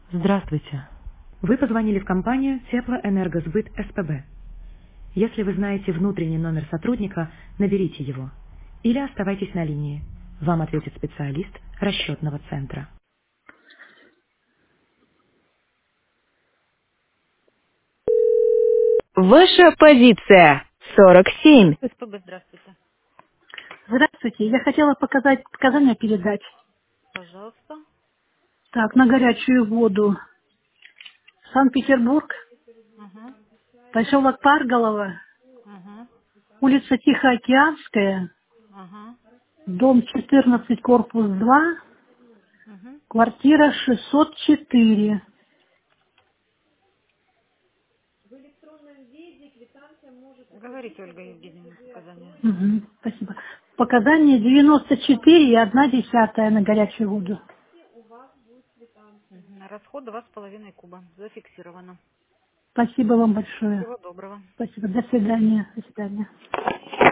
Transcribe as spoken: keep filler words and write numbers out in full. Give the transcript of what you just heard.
Здравствуйте. Вы позвонили в компанию Теплоэнергосбыт СПБ. Если вы знаете внутренний номер сотрудника, наберите его. Или оставайтесь на линии. Вам ответит специалист расчетного центра. Ваша позиция сорок семь. СПБ, здравствуйте. Здравствуйте. Я хотела показать показания передач. Пожалуйста. Так, на горячую воду. Санкт-Петербург, Угу. поселок Парголово, Угу. улица Тихоокеанская, Угу. дом четырнадцать, корпус два, Угу. квартира шестьсот четыре. Говорите, Ольга Евгеньевна, показания. Мгм, спасибо. Показания девяносто четыре и одна десятая на горячую воду. Мгм. Расход два с половиной куба. Зафиксировано. Спасибо вам большое. Всего доброго. Спасибо. До свидания. До свидания.